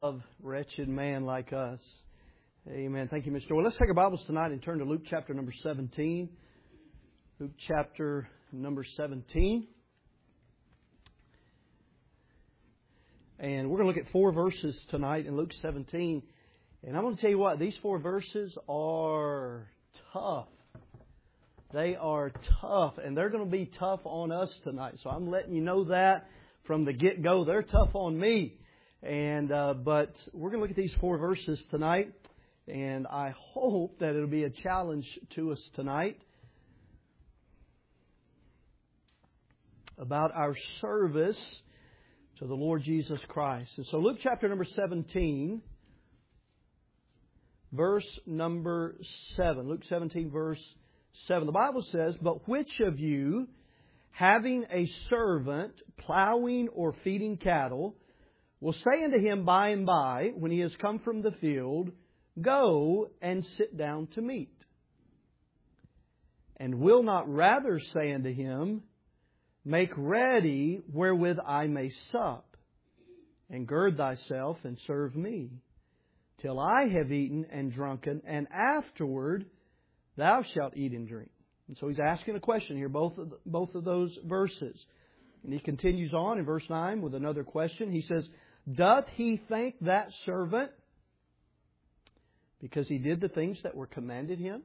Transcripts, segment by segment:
Of wretched man like us. Amen. Thank you, Mr. Well, let's take our Bibles tonight and turn to Luke chapter number 17. Luke chapter number 17. And we're going to look at 4 verses tonight in Luke 17. And I'm going to tell you what, these 4 verses are tough. They are tough, and they're going to be tough on us tonight. So I'm letting you know that from the get-go. They're tough on me. But we're going to look at these 4 verses tonight, and I hope that it'll be a challenge to us tonight about our service to the Lord Jesus Christ. And so Luke chapter number 17, verse number 7. Luke 17, verse 7. The Bible says, "But which of you, having a servant plowing or feeding cattle, will say unto him by and by, when he has come from the field, Go and sit down to meat? And will not rather say unto him, Make ready wherewith I may sup, and gird thyself and serve me, till I have eaten and drunken, and afterward thou shalt eat and drink." And so he's asking a question here, both of those verses. And he continues on in verse 9 with another question. He says, "Doth he thank that servant because he did the things that were commanded him?"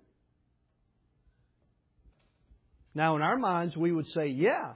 Now, in our minds, we would say, yeah.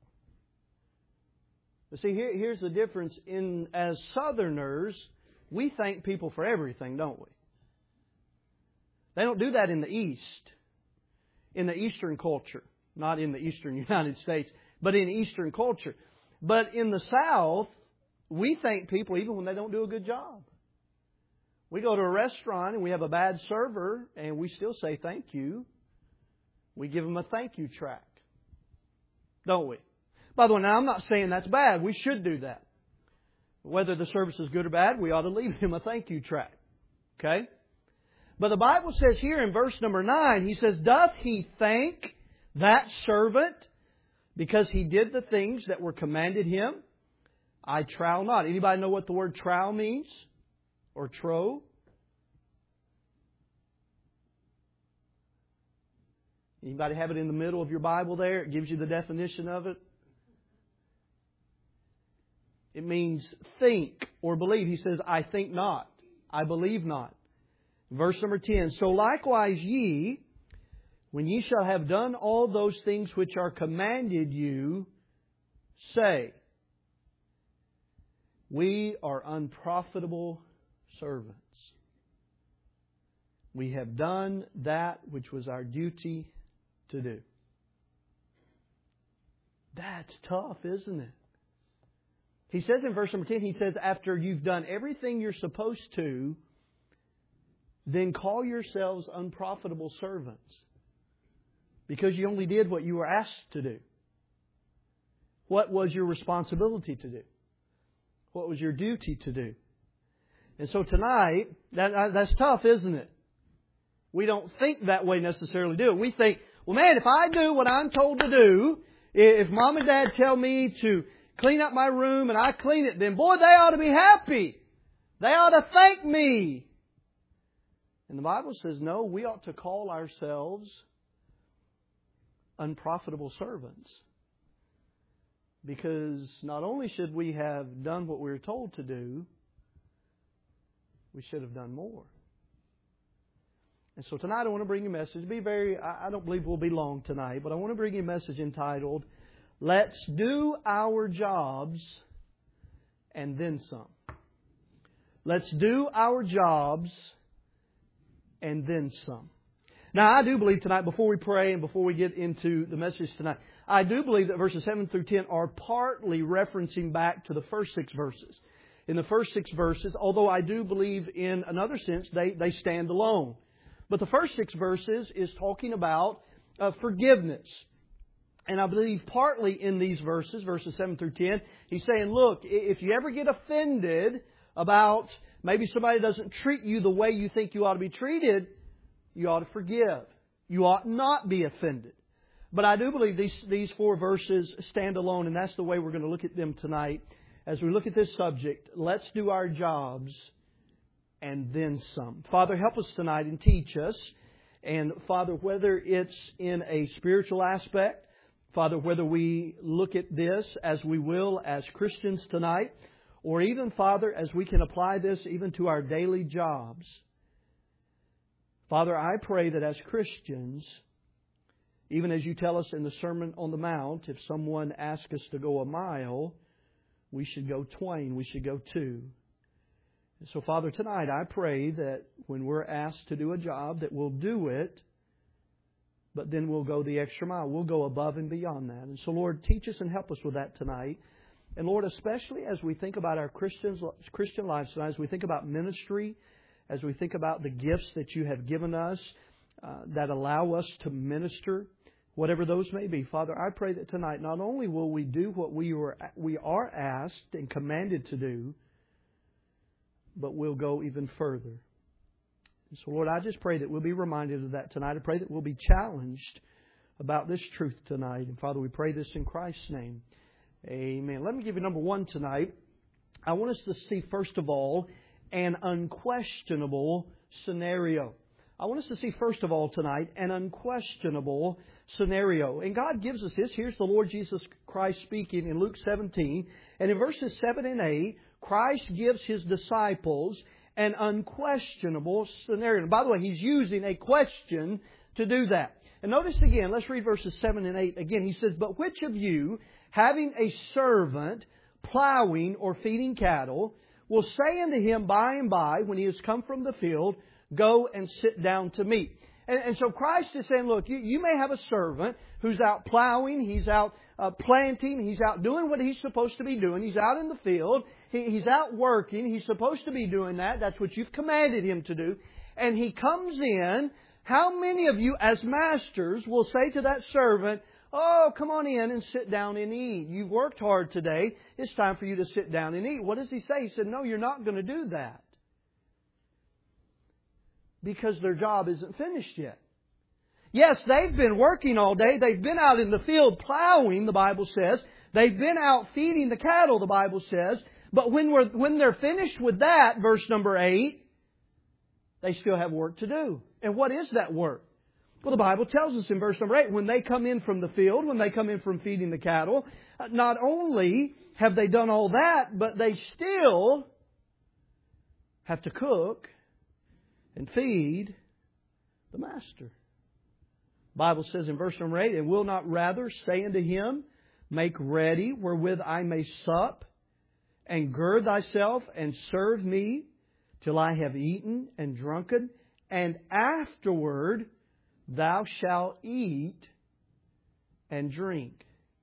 But see, here's the difference. As Southerners, we thank people for everything, don't we? They don't do that in the East, in the Eastern culture. Not in the Eastern United States, but in Eastern culture. But in the South, we thank people even when they don't do a good job. We go to a restaurant and we have a bad server and we still say thank you. We give them a thank you track. Don't we? By the way, now I'm not saying that's bad. We should do that. Whether the service is good or bad, we ought to leave him a thank you track. Okay? But the Bible says here in verse number 9, he says, "Doth he thank that servant because he did the things that were commanded him? I trow not." Anybody know what the word trow means? Or trow? Anybody have it in the middle of your Bible there? It gives you the definition of it. It means think or believe. He says, "I think not. I believe not." Verse number 10, "So likewise ye, when ye shall have done all those things which are commanded you, say, We are unprofitable servants. We have done that which was our duty to do." That's tough, isn't it? He says in verse number 10, he says, after you've done everything you're supposed to, then call yourselves unprofitable servants. Because you only did what you were asked to do. What was your responsibility to do? What was your duty to do? And so tonight, that's tough, isn't it? We don't think that way necessarily, do it. We think, well, man, if I do what I'm told to do, if Mom and Dad tell me to clean up my room and I clean it, then boy, they ought to be happy. They ought to thank me. And the Bible says, no, we ought to call ourselves unprofitable servants. Because not only should we have done what we were told to do, we should have done more. And so tonight I want to bring you a message. I don't believe we'll be long tonight, but I want to bring you a message entitled, "Let's do our jobs and then some." Let's do our jobs and then some. Now, I do believe tonight, before we pray and before we get into the message tonight, I do believe that verses 7 through 10 are partly referencing back to the first 6 verses. In the first 6 verses, although I do believe in another sense, they stand alone. But the first 6 verses is talking about forgiveness. And I believe partly in these verses 7 through 10, he's saying, look, if you ever get offended about maybe somebody doesn't treat you the way you think you ought to be treated, you ought to forgive. You ought not be offended. But I do believe these 4 verses stand alone, and that's the way we're going to look at them tonight as we look at this subject, let's do our jobs and then some. Father, help us tonight and teach us. And Father, whether it's in a spiritual aspect, Father, whether we look at this as we will as Christians tonight, or even, Father, as we can apply this even to our daily jobs. Father, I pray that as Christians, even as you tell us in the Sermon on the Mount, if someone asks us to go a mile, we should go twain, we should go two. And so, Father, tonight I pray that when we're asked to do a job, that we'll do it, but then we'll go the extra mile. We'll go above and beyond that. And so, Lord, teach us and help us with that tonight. And Lord, especially as we think about our Christian lives tonight, as we think about ministry, as we think about the gifts that you have given us that allow us to minister, whatever those may be. Father, I pray that tonight not only will we do what we are asked and commanded to do, but we'll go even further. And so, Lord, I just pray that we'll be reminded of that tonight. I pray that we'll be challenged about this truth tonight. And Father, we pray this in Christ's name. Amen. Let me give you number one tonight. I want us to see, first of all, an unquestionable scenario. I want us to see, first of all, tonight, an unquestionable scenario. And God gives us this. Here's the Lord Jesus Christ speaking in Luke 17. And in verses 7 and 8, Christ gives His disciples an unquestionable scenario. And by the way, He's using a question to do that. And notice again, let's read verses 7 and 8 again. He says, "But which of you, having a servant plowing or feeding cattle, will say unto him by and by, when he has come from the field, go and sit down to meat?" And so Christ is saying, look, you may have a servant who's out plowing, he's out planting, he's out doing what he's supposed to be doing. He's out in the field, he's out working, he's supposed to be doing that. That's what you've commanded him to do. And he comes in. How many of you as masters will say to that servant, "Oh, come on in and sit down and eat. You've worked hard today. It's time for you to sit down and eat." What does he say? He said, "No, you're not going to do that." Because their job isn't finished yet. Yes, they've been working all day. They've been out in the field plowing, the Bible says. They've been out feeding the cattle, the Bible says. But when they're finished with that, verse number 8, they still have work to do. And what is that work? Well, the Bible tells us in verse number 8, when they come in from the field, when they come in from feeding the cattle, not only have they done all that, but they still have to cook and feed the master. The Bible says in verse number 8, "And will not rather say unto him, Make ready wherewith I may sup, and gird thyself and serve me till I have eaten and drunken, and afterward thou shalt eat and drink."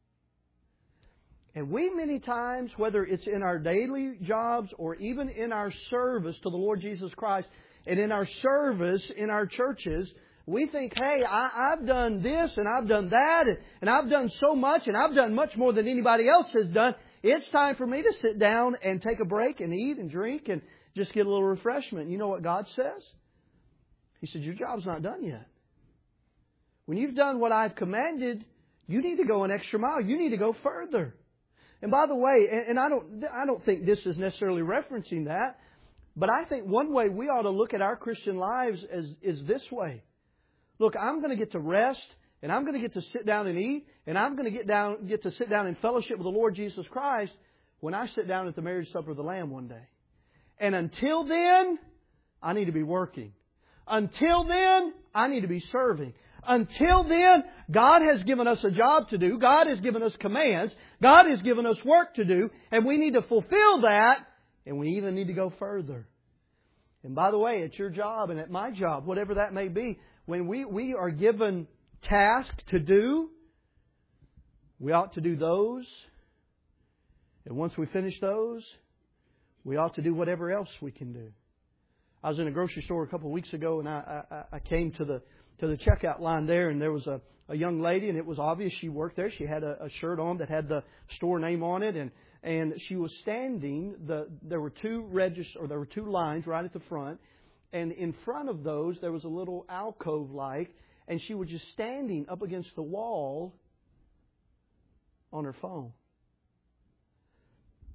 And we many times, whether it's in our daily jobs or even in our service to the Lord Jesus Christ, and in our service in our churches, we think, hey, I've done this and I've done that and I've done so much and I've done much more than anybody else has done. It's time for me to sit down and take a break and eat and drink and just get a little refreshment. You know what God says? He said, your job's not done yet. When you've done what I've commanded, you need to go an extra mile. You need to go further. And by the way, and I don't think this is necessarily referencing that, but I think one way we ought to look at our Christian lives is this way. Look, I'm going to get to rest, and I'm going to get to sit down and eat, and I'm going to get to sit down in fellowship with the Lord Jesus Christ when I sit down at the marriage supper of the Lamb one day. And until then, I need to be working. Until then, I need to be serving. Until then, God has given us a job to do. God has given us commands. God has given us work to do. And we need to fulfill that. And we even need to go further. And by the way, at your job and at my job, whatever that may be, when we are given tasks to do, we ought to do those. And once we finish those, we ought to do whatever else we can do. I was in a grocery store a couple of weeks ago, and I came to the checkout line there, and there was a young lady, and it was obvious she worked there. She had a shirt on that had the store name on it, and she was standing. There were two lines right at the front, and in front of those there was a little alcove-like, and she was just standing up against the wall on her phone.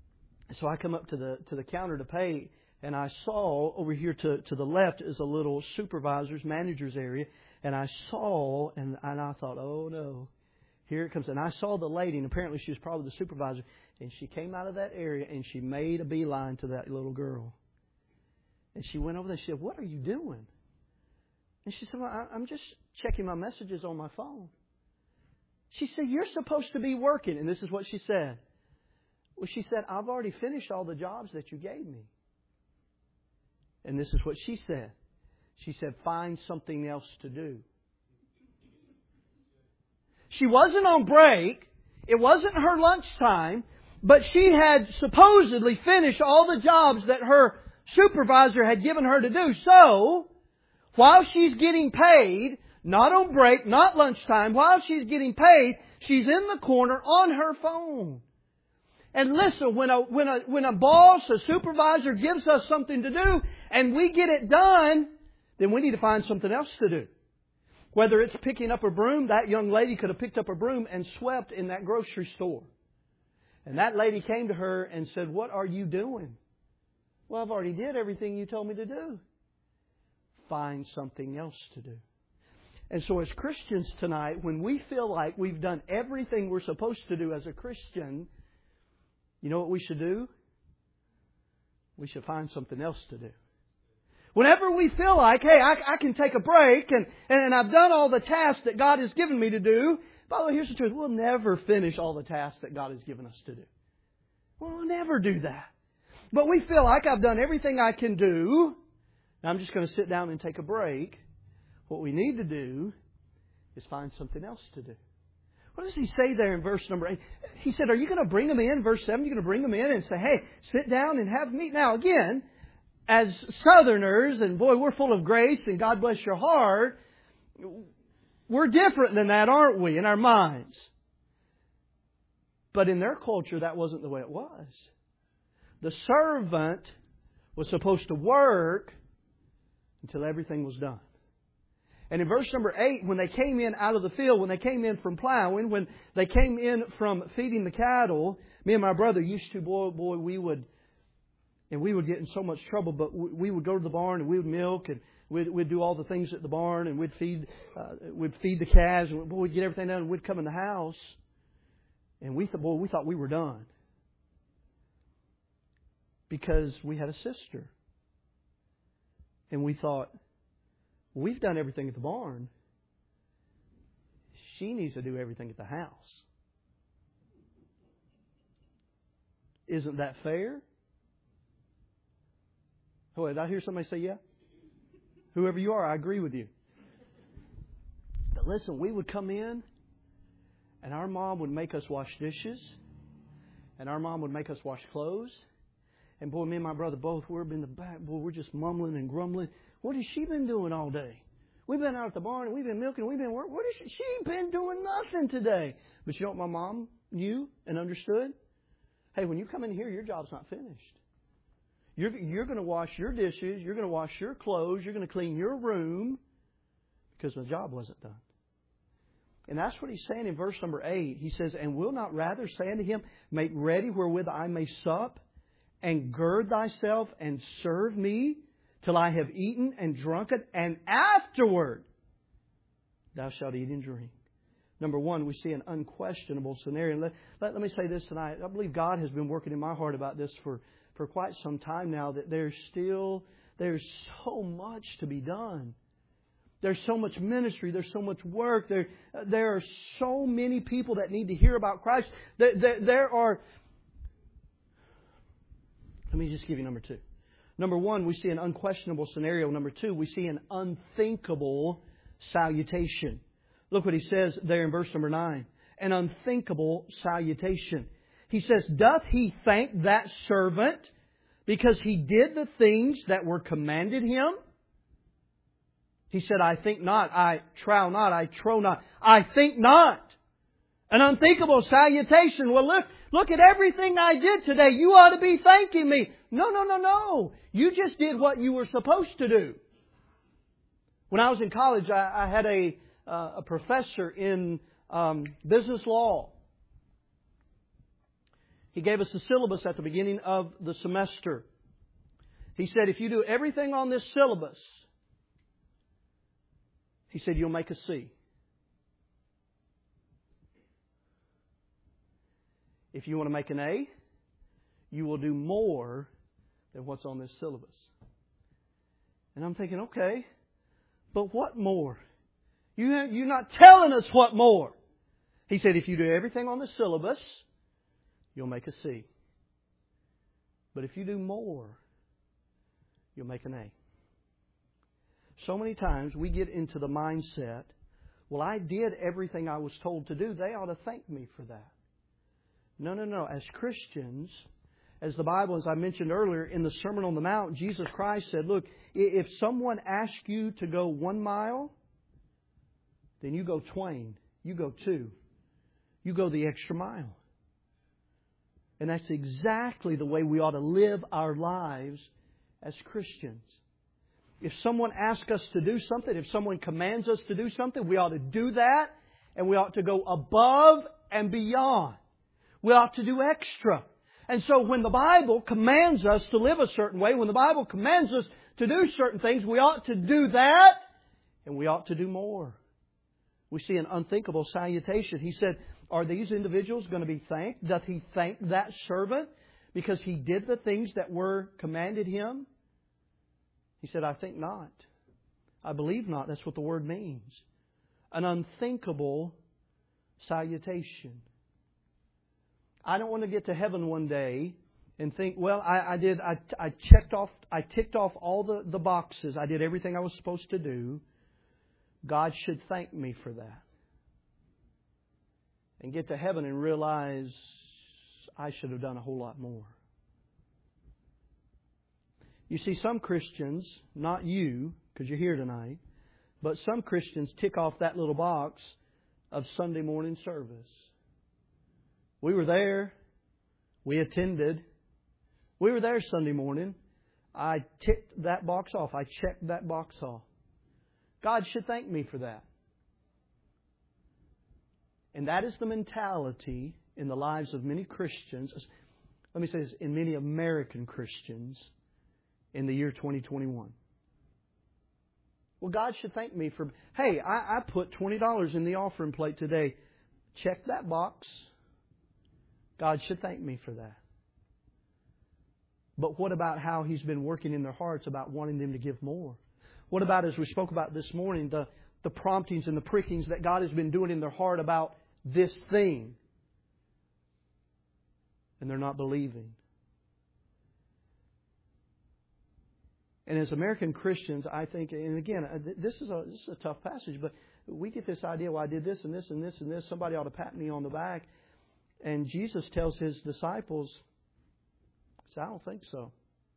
So I come up to the counter to pay, and I saw over here to the left is a little supervisor's, manager's area, and I saw, and I thought, oh no, here it comes. And I saw the lady, and apparently she was probably the supervisor, and she came out of that area, and she made a beeline to that little girl. And she went over there, she said, "What are you doing?" And she said, "Well, I'm just checking my messages on my phone." She said, "You're supposed to be working." And this is what she said. Well, she said, "I've already finished all the jobs that you gave me." And this is what she said. She said, "Find something else to do." She wasn't on break. It wasn't her lunchtime. But she had supposedly finished all the jobs that her supervisor had given her to do. So, while she's getting paid, not on break, not lunchtime, while she's getting paid, she's in the corner on her phone. And listen, when a boss, a supervisor gives us something to do and we get it done, then we need to find something else to do. Whether it's picking up a broom, that young lady could have picked up a broom and swept in that grocery store. And that lady came to her and said, "What are you doing?" "Well, I've already did everything you told me to do." Find something else to do. And so as Christians tonight, when we feel like we've done everything we're supposed to do as a Christian, you know what we should do? We should find something else to do. Whenever we feel like, hey, I can take a break and I've done all the tasks that God has given me to do. By the way, here's the truth. We'll never finish all the tasks that God has given us to do. We'll never do that. But we feel like I've done everything I can do. Now I'm just going to sit down and take a break. What we need to do is find something else to do. What does He say there in verse number 8? He said, are you going to bring them in? Verse 7, you're going to bring them in and say, hey, sit down and have meat. Now again, as Southerners, and boy, we're full of grace and God bless your heart, we're different than that, aren't we, in our minds? But in their culture, that wasn't the way it was. The servant was supposed to work until everything was done. And in verse number 8, when they came in out of the field, when they came in from plowing, when they came in from feeding the cattle, me and my brother used to, we would get in so much trouble, but we would go to the barn and we would milk and we'd do all the things at the barn and we'd feed the calves and we'd get everything done and we'd come in the house and we thought we were done. Because we had a sister. And we thought, we've done everything at the barn. She needs to do everything at the house. Isn't that fair? Oh, did I hear somebody say yeah? Whoever you are, I agree with you. But listen, we would come in and our mom would make us wash dishes. And our mom would make us wash clothes. And boy, me and my brother both, we're in the back. Boy, we're just mumbling and grumbling. What has she been doing all day? We've been out at the barn and we've been milking and we've been working. What has she been doing? Nothing today. But you know what my mom knew and understood? Hey, when you come in here, your job's not finished. You're going to wash your dishes. You're going to wash your clothes. You're going to clean your room because the job wasn't done. And that's what He's saying in verse number 8. He says, and will not rather say unto him, make ready wherewith I may sup, and gird thyself and serve me till I have eaten and drunken, and afterward thou shalt eat and drink. Number one, we see an unquestionable scenario. Let me say this tonight. I believe God has been working in my heart about this for quite some time now, that there's so much to be done. There's so much ministry. There's so much work. There are so many people that need to hear about Christ. There are... Let me just give you number two. Number one, we see an unquestionable scenario. Number two, we see an unthinkable salutation. Look what he says there in verse number 9. An unthinkable salutation. He says, doth he thank that servant because he did the things that were commanded him? He said, I think not, I trow not, I trow not, I think not. An unthinkable salutation. Well, look at everything I did today. You ought to be thanking me. No. You just did what you were supposed to do. When I was in college, I had a professor in business law. He gave us the syllabus at the beginning of the semester. He said, if you do everything on this syllabus, He said, you'll make a C. If you want to make an A, you will do more than what's on this syllabus. And I'm thinking, okay, but what more? You're not telling us what more. He said, if you do everything on the syllabus, you'll make a C. But if you do more, you'll make an A. So many times we get into the mindset, well, I did everything I was told to do. They ought to thank me for that. No. As Christians, as the Bible, as I mentioned earlier, in the Sermon on the Mount, Jesus Christ said, look, if someone asks you to go 1 mile, then you go twain. You go 2. You go the extra mile. And that's exactly the way we ought to live our lives as Christians. If someone asks us to do something, if someone commands us to do something, we ought to do that, and we ought to go above and beyond. We ought to do extra. And so when the Bible commands us to live a certain way, when the Bible commands us to do certain things, we ought to do that, and we ought to do more. We see an unthinkable salutation. He said, are these individuals going to be thanked? Doth He thank that servant because he did the things that were commanded him? He said, I think not. I believe not. That's what the word means. An unthinkable salutation. I don't want to get to heaven one day and think, well, I ticked off all the boxes. I did everything I was supposed to do. God should thank me for that. And get to heaven and realize I should have done a whole lot more. You see, some Christians, not you, because you're here tonight, but some Christians tick off that little box of Sunday morning service. We were there. We attended. We were there Sunday morning. I ticked that box off. I checked that box off. God should thank me for that. And that is the mentality in the lives of many Christians. Let me say this, in many American Christians in the year 2021. Well, God should thank me for, hey, I put $20 in the offering plate today. Check that box. God should thank me for that. But what about how He's been working in their hearts about wanting them to give more? What about, as we spoke about this morning, the promptings and the prickings that God has been doing in their heart about this thing? And they're not believing. And as American Christians, I think, and again, this is a tough passage, but we get this idea, well, I did this and this and this and this. Somebody ought to pat me on the back. And Jesus tells His disciples, I don't think so.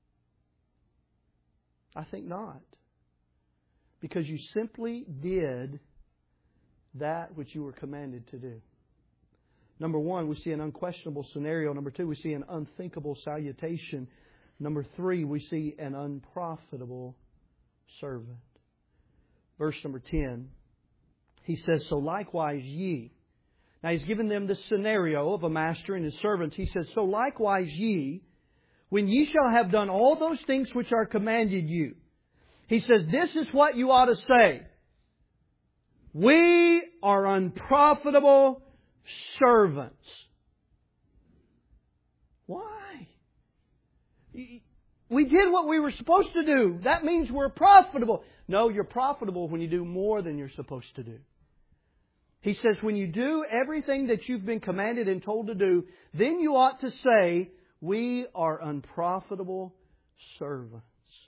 I think not. Because you simply did that which you were commanded to do. Number one, we see an unquestionable scenario. Number two, we see an unthinkable salutation. Number three, we see an unprofitable servant. Verse number 10, He says, so likewise ye. Now He's given them this scenario of a master and his servants. He says, so likewise ye, when ye shall have done all those things which are commanded you. He says, this is what you ought to say. We are unprofitable servants. Why? We did what we were supposed to do. That means we're profitable. No, you're profitable when you do more than you're supposed to do. He says, when you do everything that you've been commanded and told to do, then you ought to say, we are unprofitable servants.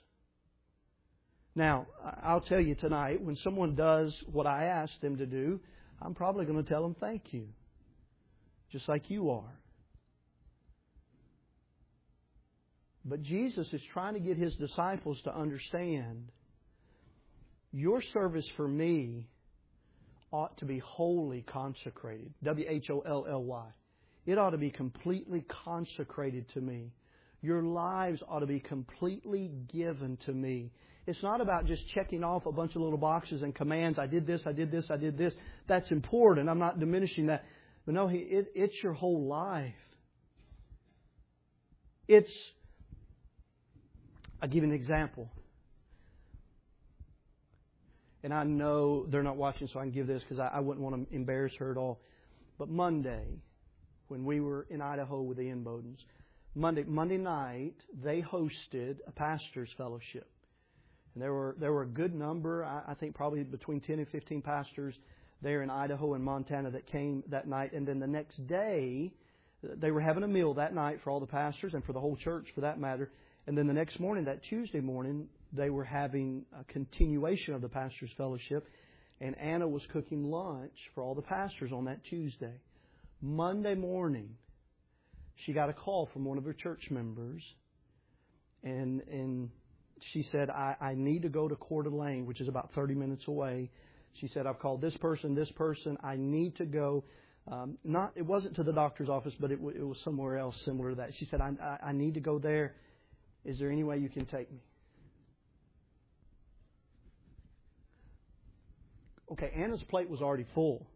Now, I'll tell you tonight, when someone does what I asked them to do, I'm probably going to tell them thank you. Just like you are. But Jesus is trying to get His disciples to understand, your service for me ought to be wholly consecrated. W-H-O-L-L-Y. It ought to be completely consecrated to me. Your lives ought to be completely given to me. It's not about just checking off a bunch of little boxes and commands. I did this, I did this, I did this. That's important. I'm not diminishing that. But no, it's your whole life. I'll give you an example. And I know they're not watching, so I can give this because I wouldn't want to embarrass her at all. But Monday, when we were in Idaho with the Inbodens, Monday night, they hosted a pastor's fellowship. And there were a good number, I think probably between 10 and 15 pastors there in Idaho and Montana that came that night. And then the next day, they were having a meal that night for all the pastors and for the whole church for that matter. And then the next morning, that Tuesday morning, they were having a continuation of the pastor's fellowship. And Anna was cooking lunch for all the pastors on that Tuesday. Monday morning, she got a call from one of her church members. And she said, I need to go to Coeur d'Alene, which is about 30 minutes away. She said, I've called this person. I need to go. It wasn't to the doctor's office, but it was somewhere else similar to that. She said, I need to go there. Is there any way you can take me? Okay, Anna's plate was already full.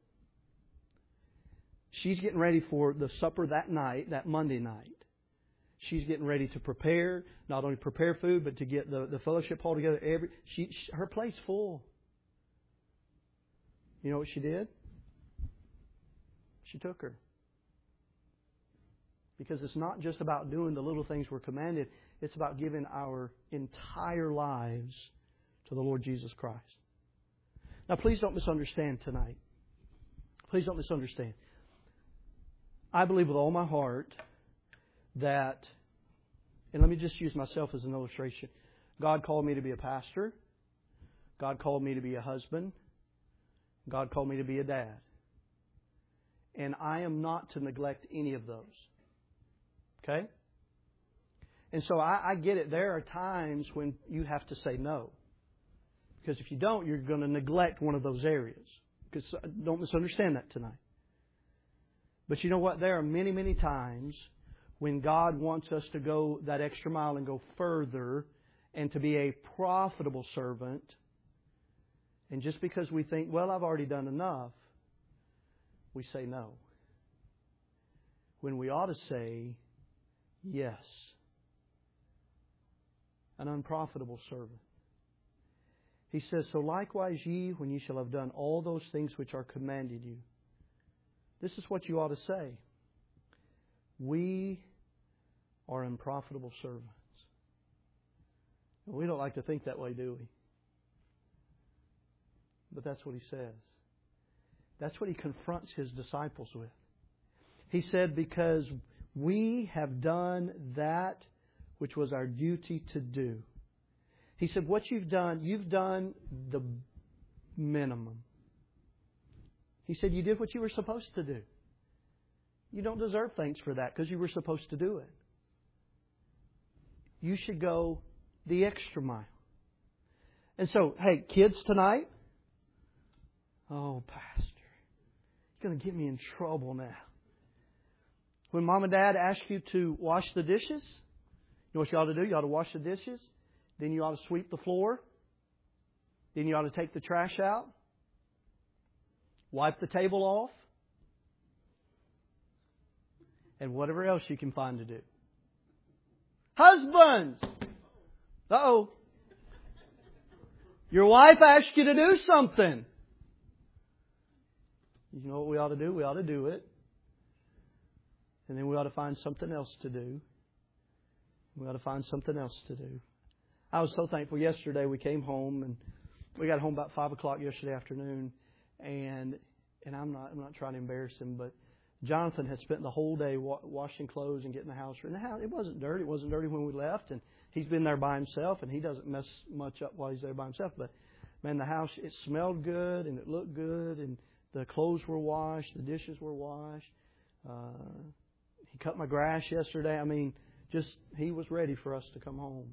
She's getting ready for the supper that night, that Monday night. She's getting ready to prepare, not only prepare food, but to get the fellowship hall together. Her plate's full. You know what she did? She took her. Because it's not just about doing the little things we're commanded. It's about giving our entire lives to the Lord Jesus Christ. Now, please don't misunderstand tonight. Please don't misunderstand. I believe with all my heart that, and let me just use myself as an illustration. God called me to be a pastor. God called me to be a husband. God called me to be a dad. And I am not to neglect any of those. Okay? And so I get it. There are times when you have to say no. Because if you don't, you're going to neglect one of those areas. Because don't misunderstand that tonight. But you know what? There are many, many times when God wants us to go that extra mile and go further and to be a profitable servant. And just because we think, well, I've already done enough, we say no. When we ought to say yes. An unprofitable servant. He says, so likewise ye, when ye shall have done all those things which are commanded you. This is what you ought to say. We are unprofitable servants. We don't like to think that way, do we? But that's what He says. That's what He confronts His disciples with. He said, because we have done that which was our duty to do. He said, what you've done the minimum. He said, you did what you were supposed to do. You don't deserve thanks for that because you were supposed to do it. You should go the extra mile. And so, hey, kids tonight. Oh, Pastor, you're going to get me in trouble now. When Mom and Dad ask you to wash the dishes, you know what you ought to do? You ought to wash the dishes. Then you ought to sweep the floor. Then you ought to take the trash out. Wipe the table off. And whatever else you can find to do. Husbands! Uh-oh. Your wife asked you to do something. You know what we ought to do? We ought to do it. And then we ought to find something else to do. We ought to find something else to do. I was so thankful yesterday. We came home and we got home about 5 o'clock yesterday afternoon. And I'm not trying to embarrass him, but Jonathan had spent the whole day washing clothes and getting the house ready. The house, it wasn't dirty. It wasn't dirty when we left. And he's been there by himself, and he doesn't mess much up while he's there by himself. But, man, the house, it smelled good, and it looked good, and the clothes were washed, the dishes were washed. He cut my grass yesterday. I mean, he was ready for us to come home.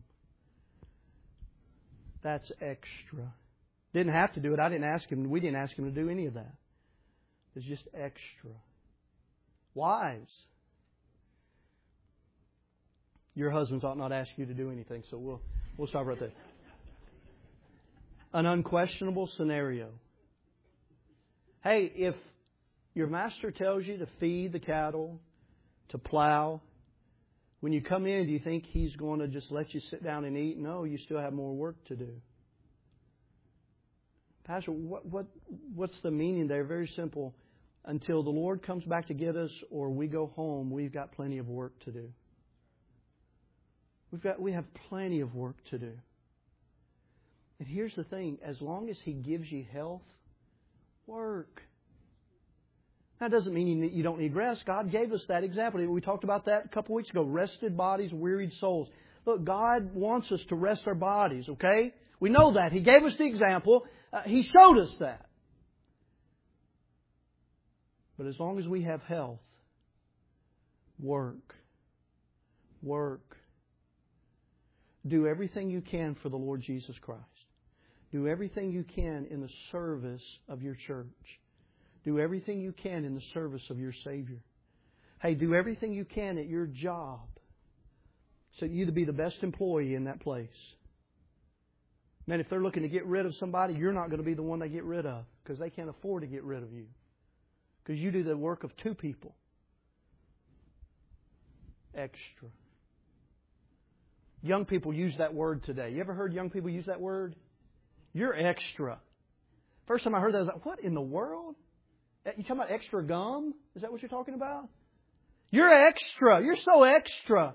That's extra. Didn't have to do it. I didn't ask him. We didn't ask him to do any of that. It's just extra. Wives, your husbands ought not ask you to do anything, so we'll stop right there. An unquestionable scenario. Hey, if your master tells you to feed the cattle, to plow, When you come in, do you think He's going to just let you sit down and eat? No, you still have more work to do. Pastor, what's the meaning there? Very simple. Until the Lord comes back to get us or we go home, we've got plenty of work to do. We have plenty of work to do. And here's the thing. As long as He gives you health, work. That doesn't mean you don't need rest. God gave us that example. We talked about that a couple weeks ago. Rested bodies, wearied souls. Look, God wants us to rest our bodies, okay? We know that. He gave us the example. He showed us that. But as long as we have health, work. Work. Do everything you can for the Lord Jesus Christ. Do everything you can in the service of your church. Do everything you can in the service of your Savior. Hey, do everything you can at your job so you to be the best employee in that place. Man, if they're looking to get rid of somebody, you're not going to be the one they get rid of because they can't afford to get rid of you. Because you do the work of two people. Extra. Young people use that word today. You ever heard young people use that word? You're extra. First time I heard that, I was like, what in the world? You talking about extra gum? Is that what you're talking about? You're extra. You're so extra.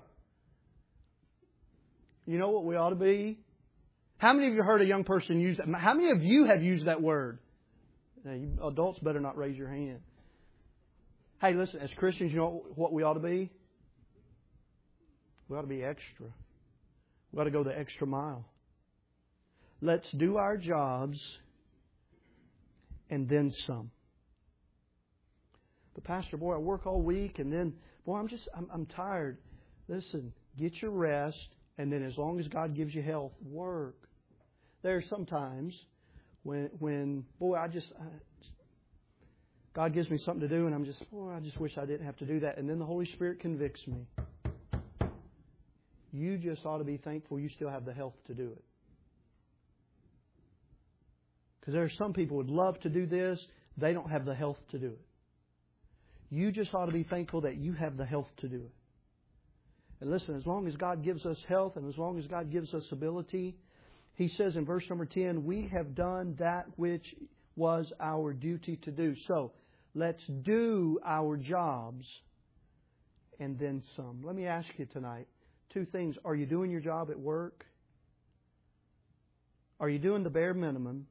You know what we ought to be? How many of you heard a young person use that? How many of you have used that word? Now, you adults better not raise your hand. Hey, listen, as Christians, you know what we ought to be? We ought to be extra. We ought to go the extra mile. Let's do our jobs and then some. But Pastor, boy, I work all week and then, boy, I'm tired. Listen, get your rest and then as long as God gives you health, work. There are some times when boy, God gives me something to do and I just wish I didn't have to do that. And then the Holy Spirit convicts me. You just ought to be thankful you still have the health to do it. Because there are some people who would love to do this. They don't have the health to do it. You just ought to be thankful that you have the health to do it. And listen, as long as God gives us health and as long as God gives us ability, He says in verse number 10, we have done that which was our duty to do. So, let's do our jobs and then some. Let me ask you tonight, two things. Are you doing your job at work? Are you doing the bare minimum?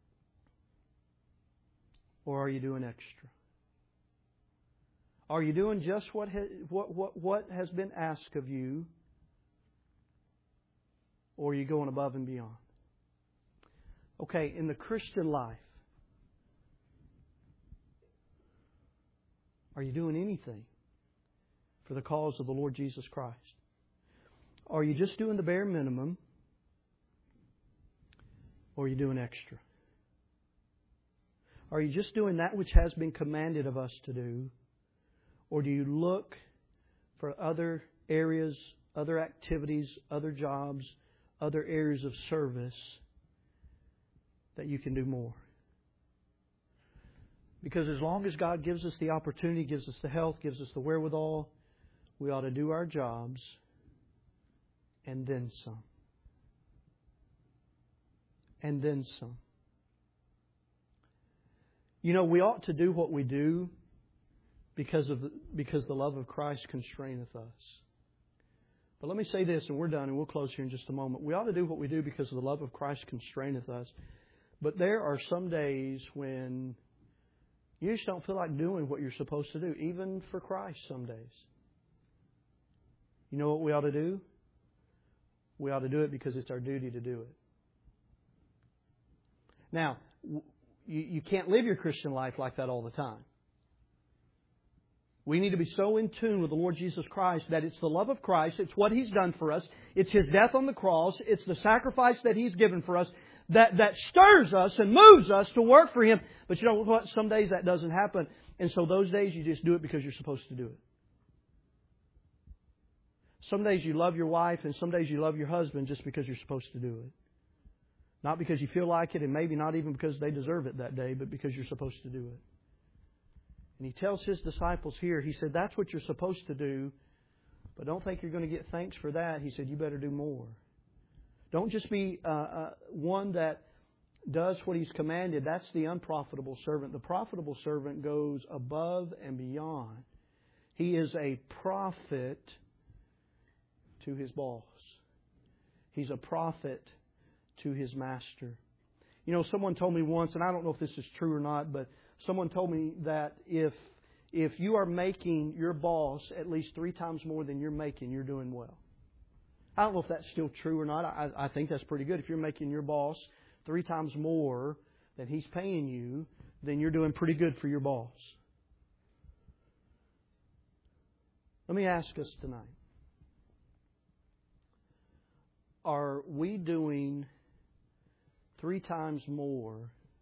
Or are you doing extra? Are you doing just what has been asked of you? Or are you going above and beyond? Okay, in the Christian life, are you doing anything for the cause of the Lord Jesus Christ? Are you just doing the bare minimum? Or are you doing extra? Are you just doing that which has been commanded of us to do? Or do you look for other areas, other activities, other jobs, other areas of service that you can do more? Because as long as God gives us the opportunity, gives us the health, gives us the wherewithal, we ought to do our jobs and then some. And then some. You know, we ought to do what we do because the love of Christ constraineth us. But let me say this, and we're done, and we'll close here in just a moment. We ought to do what we do because of the love of Christ constraineth us. But there are some days when you just don't feel like doing what you're supposed to do, even for Christ some days. You know what we ought to do? We ought to do it because it's our duty to do it. Now, you can't live your Christian life like that all the time. We need to be so in tune with the Lord Jesus Christ that it's the love of Christ, it's what He's done for us, it's His death on the cross, it's the sacrifice that He's given for us that stirs us and moves us to work for Him. But you know what? Some days that doesn't happen. And so those days you just do it because you're supposed to do it. Some days you love your wife and some days you love your husband just because you're supposed to do it. Not because you feel like it and maybe not even because they deserve it that day, but because you're supposed to do it. And He tells His disciples here, He said, that's what you're supposed to do. But don't think you're going to get thanks for that. He said, you better do more. Don't just be one that does what He's commanded. That's the unprofitable servant. The profitable servant goes above and beyond. He is a prophet to his boss. He's a prophet to his master. You know, someone told me once, and I don't know if this is true or not, but someone told me that if you are making your boss at least 3 times more than you're making, you're doing well. I don't know if that's still true or not. I think that's pretty good. If you're making your boss 3 times more than he's paying you, then you're doing pretty good for your boss. Let me ask us tonight. Are we doing 3 times more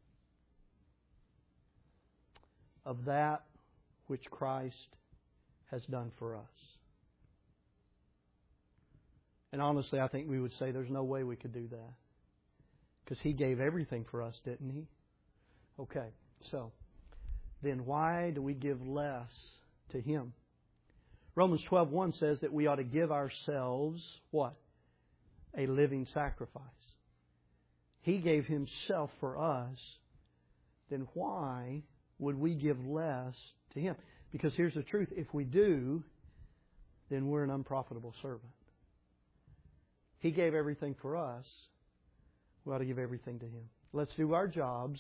of that which Christ has done for us? And honestly, I think we would say there's no way we could do that. Because He gave everything for us, didn't He? Okay, so then why do we give less to Him? Romans 12:1 says that we ought to give ourselves, what? A living sacrifice. He gave Himself for us. Then why would we give less to Him? Because here's the truth. If we do, then we're an unprofitable servant. He gave everything for us. We ought to give everything to Him. Let's do our jobs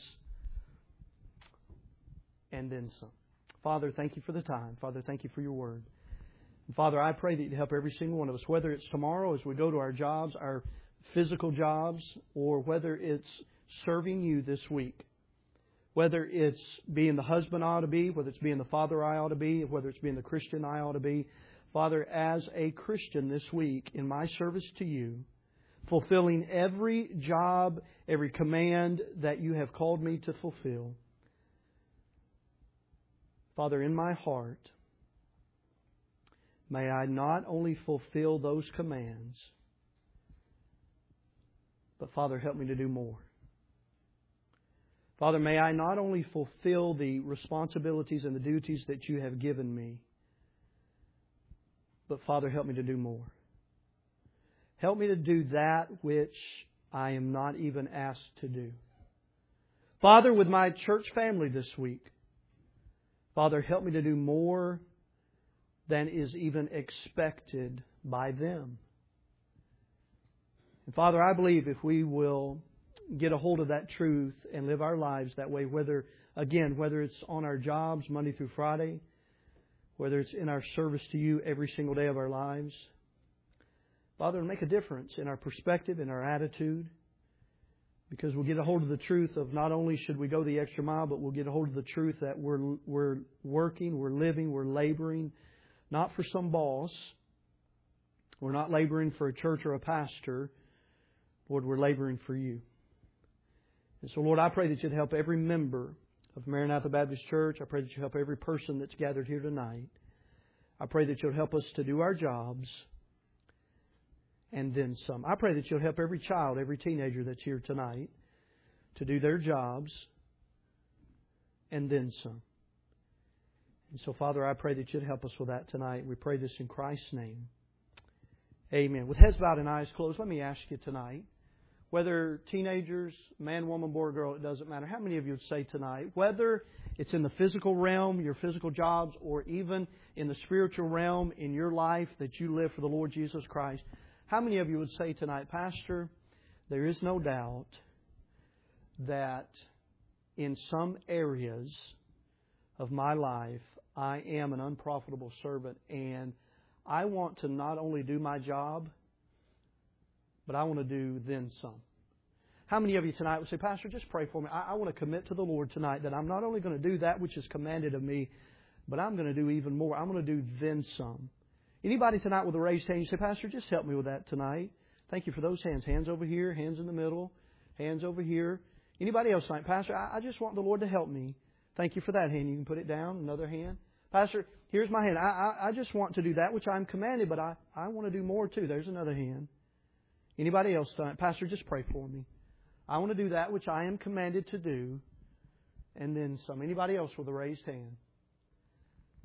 and then some. Father, thank You for the time. Father, thank You for Your Word. And Father, I pray that You'd help every single one of us, whether it's tomorrow as we go to our jobs, our physical jobs, or whether it's serving You this week. Whether it's being the husband I ought to be, whether it's being the father I ought to be, whether it's being the Christian I ought to be. Father, as a Christian this week, in my service to You, fulfilling every job, every command that You have called me to fulfill. Father, in my heart, may I not only fulfill those commands, but Father, help me to do more. Father, may I not only fulfill the responsibilities and the duties that You have given me, but Father, help me to do more. Help me to do that which I am not even asked to do. Father, with my church family this week, Father, help me to do more than is even expected by them. And Father, I believe if we will get a hold of that truth and live our lives that way, whether it's on our jobs Monday through Friday, whether it's in our service to You every single day of our lives, Father, it'll make a difference in our perspective, in our attitude, because we'll get a hold of the truth of not only should we go the extra mile, but we'll get a hold of the truth that we're working, we're living, we're laboring, not for some boss. We're not laboring for a church or a pastor. Lord, we're laboring for You. And so, Lord, I pray that You'd help every member of Maranatha Baptist Church. I pray that You help every person that's gathered here tonight. I pray that You'll help us to do our jobs and then some. I pray that You'll help every child, every teenager that's here tonight to do their jobs and then some. And so, Father, I pray that You'd help us with that tonight. We pray this in Christ's name. Amen. With heads bowed and eyes closed, let me ask you tonight, whether teenagers, man, woman, boy, or girl, it doesn't matter. How many of you would say tonight, whether it's in the physical realm, your physical jobs, or even in the spiritual realm in your life that you live for the Lord Jesus Christ, how many of you would say tonight, Pastor, there is no doubt that in some areas of my life, I am an unprofitable servant, and I want to not only do my job, but I want to do then some. How many of you tonight would say, Pastor, just pray for me. I want to commit to the Lord tonight that I'm not only going to do that which is commanded of me, but I'm going to do even more. I'm going to do then some. Anybody tonight with a raised hand, you say, Pastor, just help me with that tonight. Thank you for those hands. Hands over here, hands in the middle, hands over here. Anybody else tonight? Pastor, I just want the Lord to help me. Thank you for that hand. You can put it down. Another hand. Pastor, here's my hand. I just want to do that which I'm commanded, but I want to do more too. There's another hand. Anybody else tonight? Pastor, just pray for me. I want to do that which I am commanded to do, and then some. Anybody else with a raised hand?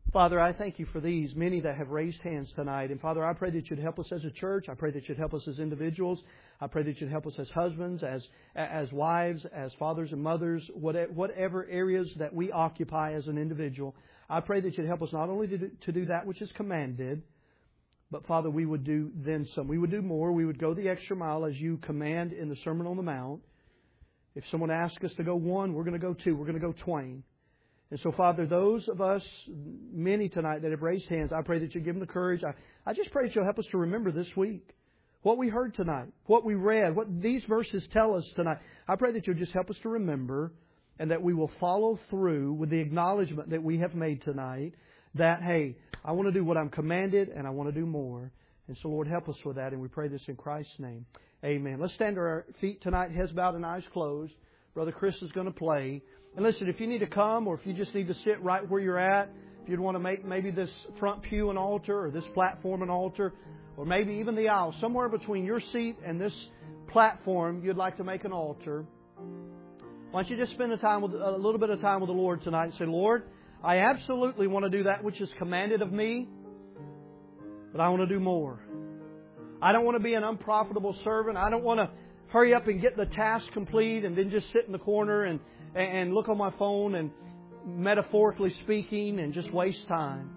Father, I thank You for these, many that have raised hands tonight. And Father, I pray that You'd help us as a church. I pray that You'd help us as individuals. I pray that You'd help us as husbands, as wives, as fathers and mothers, whatever areas that we occupy as an individual. I pray that You'd help us not only to do that which is commanded, but Father, we would do then some. We would do more. We would go the extra mile as You command in the Sermon on the Mount. If someone asks us to go 1, we're going to go 2. We're going to go 20. And so, Father, those of us, many tonight that have raised hands, I pray that You give them the courage. I just pray that You'll help us to remember this week what we heard tonight, what we read, what these verses tell us tonight. I pray that You'll just help us to remember and that we will follow through with the acknowledgement that we have made tonight that, hey, I want to do what I'm commanded and I want to do more. And so, Lord, help us with that. And we pray this in Christ's name. Amen. Let's stand to our feet tonight, heads bowed and eyes closed. Brother Chris is going to play. And listen, if you need to come or if you just need to sit right where you're at, if you'd want to make maybe this front pew an altar or this platform an altar, or maybe even the aisle, somewhere between your seat and this platform you'd like to make an altar, why don't you just spend a little bit of time with the Lord tonight and say, Lord, I absolutely want to do that which is commanded of me, but I want to do more. I don't want to be an unprofitable servant. I don't want to hurry up and get the task complete and then just sit in the corner and look on my phone and metaphorically speaking and just waste time.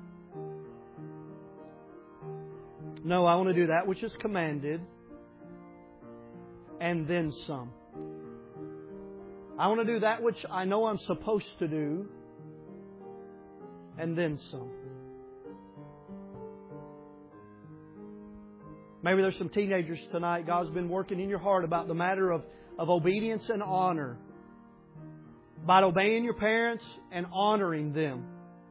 No, I want to do that which is commanded and then some. I want to do that which I know I'm supposed to do and then some. Maybe there's some teenagers tonight. God's been working in your heart about the matter of obedience and honor. About obeying your parents and honoring them.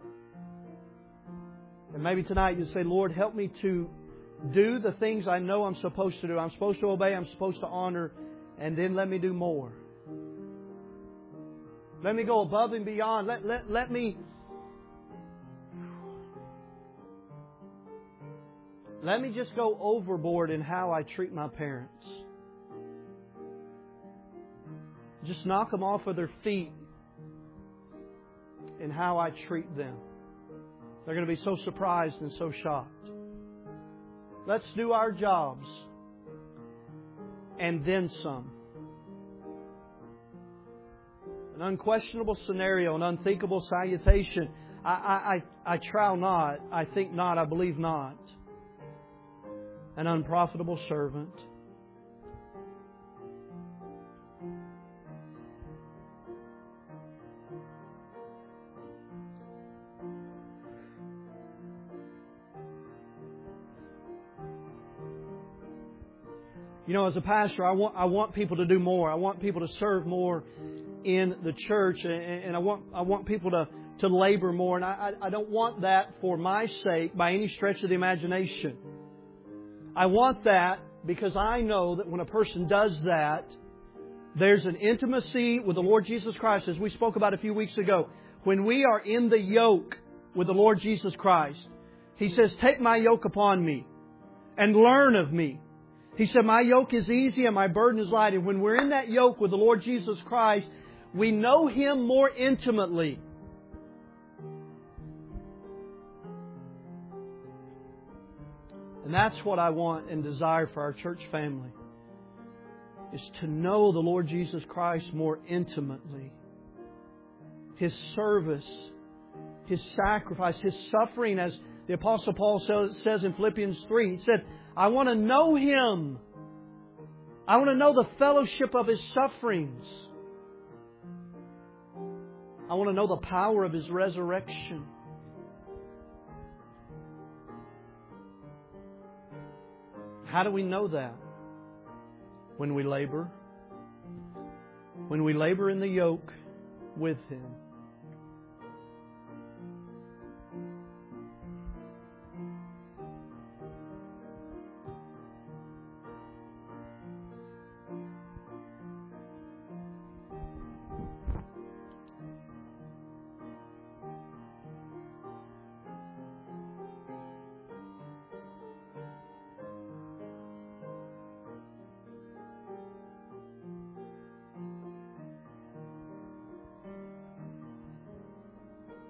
And maybe tonight you say, Lord, help me to do the things I know I'm supposed to do. I'm supposed to obey, I'm supposed to honor, and then let me do more. Let me go above and beyond. Let me just go overboard in how I treat my parents. Just knock them off of their feet in how I treat them. They're going to be so surprised and so shocked. Let's do our jobs and then some. An unquestionable scenario, an unthinkable salutation. I trow not, I think not, I believe not. An unprofitable servant. You know, as a pastor, I want people to do more. I want people to serve more in the church, and I want people to labor more. And I don't want that for my sake by any stretch of the imagination. I want that because I know that when a person does that, there's an intimacy with the Lord Jesus Christ, as we spoke about a few weeks ago. When we are in the yoke with the Lord Jesus Christ, He says, "Take my yoke upon me and learn of me." He said, "My yoke is easy and my burden is light." And when we're in that yoke with the Lord Jesus Christ, we know Him more intimately. And that's what I want and desire for our church family, is to know the Lord Jesus Christ more intimately. His service, His sacrifice, His suffering, as the Apostle Paul says in Philippians 3. He said, I want to know Him. I want to know the fellowship of His sufferings. I want to know the power of His resurrection. How do we know that? When we labor. When we labor in the yoke with Him.